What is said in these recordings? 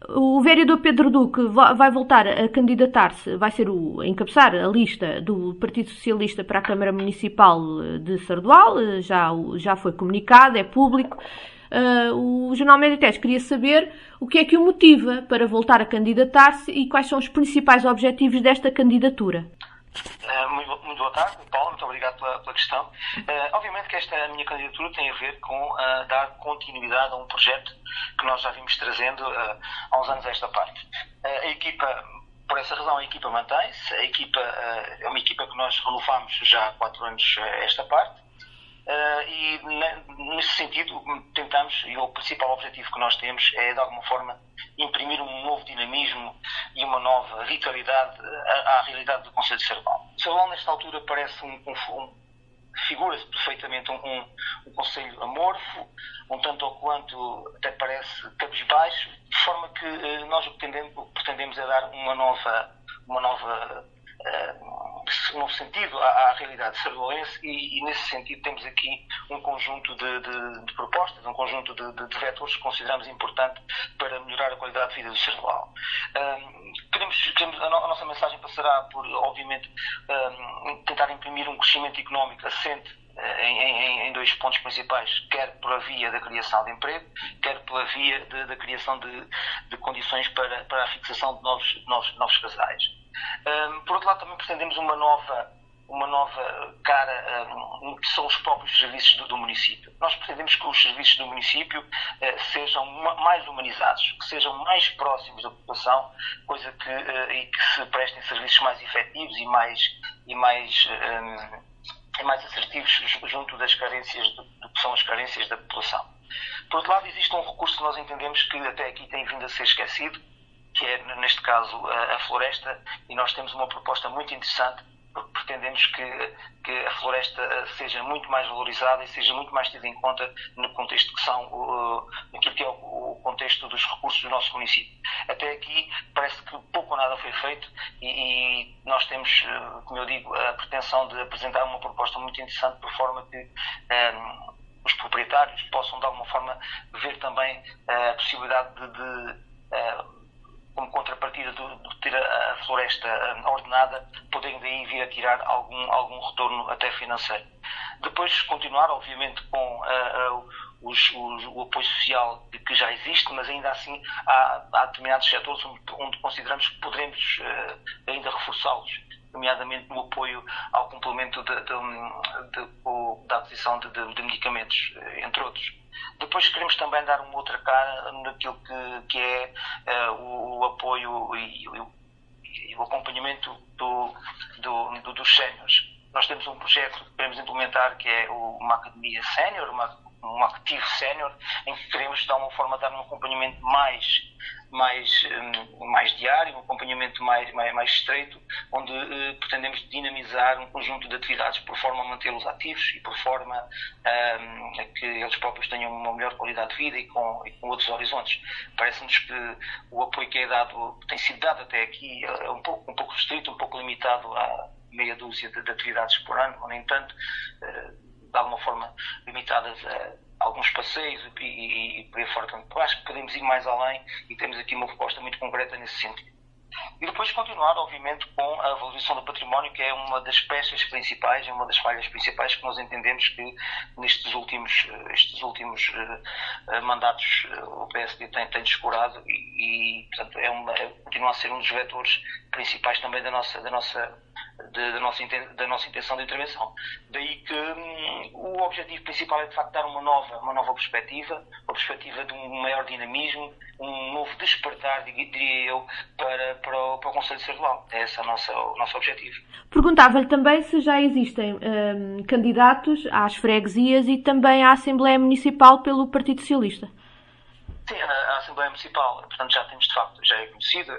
O vereador Pedro Duque vai voltar a candidatar-se, vai ser a encabeçar a lista do Partido Socialista para a Câmara Municipal de Sardual, já foi comunicado, é público. O Jornal Médio Tejo queria saber o que é que o motiva para voltar a candidatar-se e quais são os principais objetivos desta candidatura. Muito boa tarde, Paulo, muito obrigado pela questão. Obviamente que esta minha candidatura tem a ver com dar continuidade a um projeto que nós já vimos trazendo há uns anos a esta parte. A equipa, por essa razão, a equipa mantém-se. A equipa é uma equipa que nós renovamos já há 4 anos a esta parte. E nesse sentido tentamos, e o principal objetivo que nós temos é de alguma forma imprimir um novo dinamismo e uma nova vitalidade à realidade do Concelho de Sardual. Sardual nesta altura parece figura-se perfeitamente um concelho amorfo, um tanto ou quanto até parece cabisbaixo, de forma que nós o que pretendemos é dar um novo sentido à realidade sardualense e nesse sentido temos aqui um conjunto de propostas, um conjunto de vetores que consideramos importante para melhorar a qualidade de vida do Sardual. A nossa mensagem passará por, obviamente, tentar imprimir um crescimento económico assente em 2 pontos principais, quer pela via da criação de emprego, quer pela via da criação de condições para a fixação de novos casais. Por outro lado, também pretendemos uma nova cara, que são os próprios serviços do município. Nós pretendemos que os serviços do município sejam mais humanizados, que sejam mais próximos da população, e que se prestem serviços mais efetivos e mais assertivos junto das carências do que são as carências da população. Por outro lado, existe um recurso que nós entendemos que até aqui tem vindo a ser esquecido, que é, neste caso, a floresta, e nós temos uma proposta muito interessante, porque pretendemos que a floresta seja muito mais valorizada e seja muito mais tida em conta no contexto naquilo que é o contexto dos recursos do nosso município. Até aqui parece que pouco ou nada foi feito e nós temos, como eu digo, a pretensão de apresentar uma proposta muito interessante por forma que os proprietários possam de alguma forma ver também a possibilidade como contrapartida de ter a floresta ordenada, poderem daí vir a tirar algum retorno até financeiro. Depois continuar, obviamente, com o apoio social que já existe, mas ainda assim há determinados setores onde consideramos que poderemos ainda reforçá-los, nomeadamente no apoio ao complemento da aquisição de medicamentos, entre outros. Depois queremos também dar uma outra cara naquilo que é o apoio e o acompanhamento dos séniores. Nós temos um projeto que queremos implementar que é uma academia sénior, um activo sénior, em que queremos de alguma forma dar um acompanhamento mais diário, um acompanhamento mais estreito, onde pretendemos dinamizar um conjunto de atividades por forma a mantê-los ativos e por forma a que eles próprios tenham uma melhor qualidade de vida e com outros horizontes. Parece-nos que o apoio que tem sido dado até aqui é um pouco restrito, um pouco limitado a meia dúzia de atividades por ano, ou, no entanto, de alguma forma limitadas a alguns passeios e por aí fora. Portanto, acho que podemos ir mais além e temos aqui uma proposta muito concreta nesse sentido. E depois continuar, obviamente, com a valorização do património, que é uma das peças principais, é uma das falhas principais que nós entendemos que nestes últimos mandatos o PSD tem descurado e portanto, continua a ser um dos vetores principais também da nossa intenção de intervenção. Daí que o objetivo principal é, de facto, dar uma nova perspectiva, uma perspectiva de um maior dinamismo, um novo despertar, diria eu, para o Concelho de Sardual. É esse o nosso objetivo. Perguntava-lhe também se já existem candidatos às freguesias e também à Assembleia Municipal pelo Partido Socialista. Sim, a Assembleia Municipal, portanto, já temos, de facto, já é conhecido,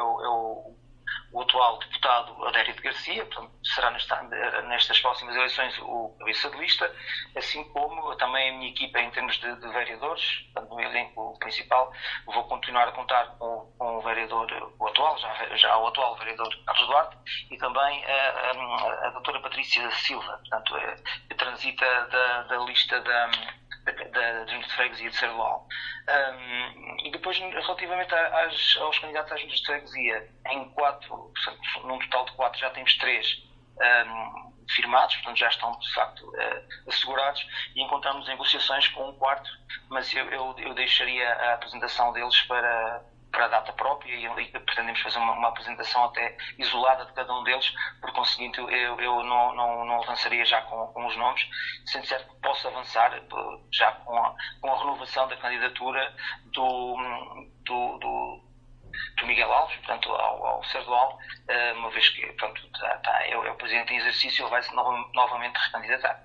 o atual deputado Adério de Garcia, portanto, será nestas próximas eleições o cabeça de lista, assim como também a minha equipa em termos de vereadores, portanto, no elenco principal, vou continuar a contar com o vereador, o atual vereador Carlos Duarte, e também a doutora Patrícia Silva, portanto, que transita da lista da Junta de Freguesia de Sardual. E depois, relativamente aos candidatos às juntas de freguesia, em 4, portanto, num total de 4 já temos 3 firmados, portanto já estão de facto assegurados, e encontramos negociações com um quarto, mas eu deixaria a apresentação deles para a data própria e pretendemos fazer uma apresentação até isolada de cada um deles, por conseguinte eu não avançaria já com os nomes, sendo certo que posso avançar já com a renovação da candidatura do Miguel Alves, portanto, ao Sardual, uma vez que, portanto, é o presidente em exercício, ele vai-se novamente recandidatar.